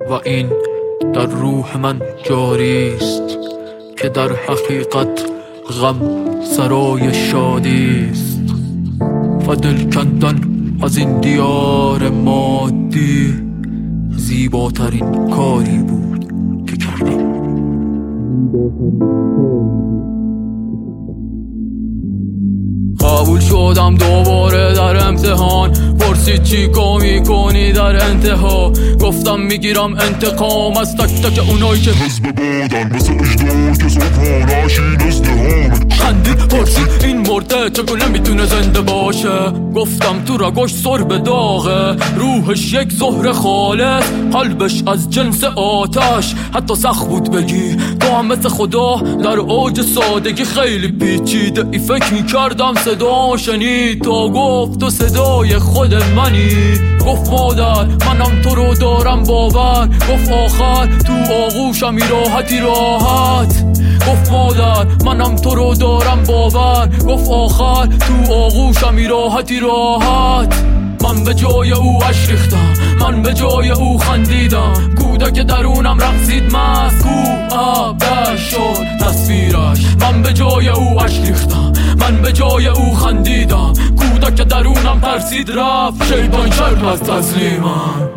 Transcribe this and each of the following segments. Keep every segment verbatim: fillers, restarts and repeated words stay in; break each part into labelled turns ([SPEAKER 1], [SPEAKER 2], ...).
[SPEAKER 1] و این در روح من جاری است که در حقیقت غم سرای شادی است و دل کندن از این دیار مادی زیباترین کاری بود که کردم. قبول شدم دوباره در امتحان، پرسید چی کار میکنی در انتها، گفتم میگیرم انتقام از تک تک اونایی که حزب بودن مثل اجدار که صبحانش این ازدهامه. خندید پرسید این مرده چگونه میتونه زنده باشه، گفتم تو رگاش سرب داغه، روحش یک زهر خالص، قلبش از جنس آتش، حتی سخت بود بگی تو هم مثل خدا در اوج سادگی، خیلی پیچیده ای فکر میکردم صدا شنید تا گفت تو صدای خود منی، گفت مادر منم تو رو دارم باور، گفت آخر تو آغوشم راحتی راحت، گفت مادر منم تو رو دارم باور، گفت آخر تو آغوشم راحتی راحت. من به جای او اشک ریختم، من به جای او خندیدم، کودک درونم رقصید مست، کو آبش شد تصویرش. من به جای او اشک ریختم، من به جای او خندیدم، کودک درونم ترسید رفت، شیطان کرد از تسلیمم.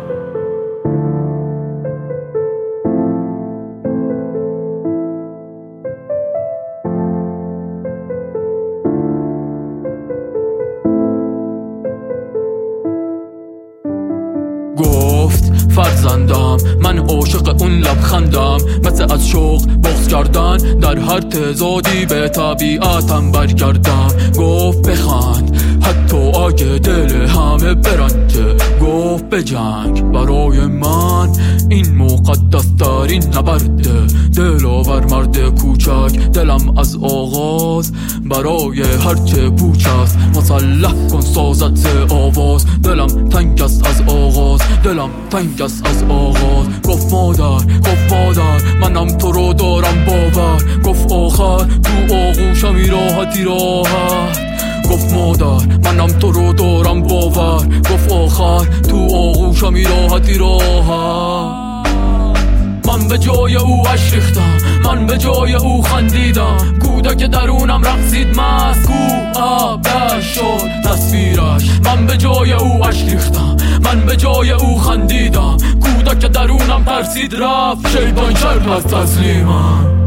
[SPEAKER 1] گفت فرزندم من عاشق اون لبخندم، مثل از شوق بغض کردن در هر تضادی به طبیعتم برگردم. گفت بخند حتی اگه دل همه برنجه، گفت بجنگ برای من این مقدس ترین نبرده، دلاور مرد کوچک دلم از آغاز برای هرچه پوچ است، مسلح کن سازت ز آواز، دلم تنگ است از آغاز، دلم تنگ است از آغاز. گفت مادر گفت مادر منم تو رو دارم باور، گفت آخر تو آغوشم راحتی راحت، گفت مادر منم تو رو دارم باور، گفت آخر تو آغوشم راحتی راحت. من به جای او اشک ریختم، من به جای او خندیدم، کودک درونم رقصید مست، کو آبش شد تصویرش. من به جای او اشک ریختم، من به جای او خندیدم، کودک درونم ترسید رفت، شیطان کرد از تسلیمم.